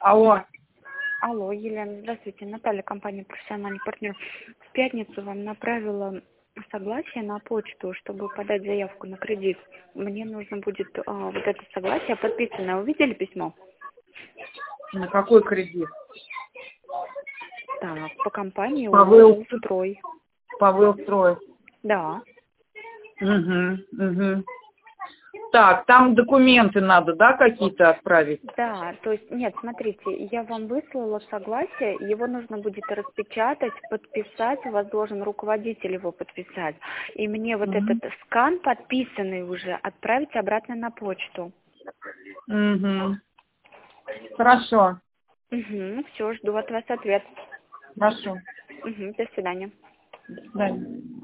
Алло. Алло, Елена, здравствуйте. Наталья, компания «Профессиональный партнер». В пятницу вам направила согласие на почту, чтобы подать заявку на кредит. Мне нужно будет вот это согласие подписанное. Увидели письмо? На какой кредит? Так, по компании По «Строй». Вилстрой. Да. Угу. Так, там документы надо, да, какие-то отправить? Да, то есть, нет, смотрите, я вам выслала согласие, его нужно будет распечатать, подписать, у вас должен руководитель его подписать. И мне вот этот скан, подписанный уже, отправить обратно на почту. Угу. Хорошо. Угу, все, жду от вас ответ. Хорошо. Угу, до свидания. До свидания.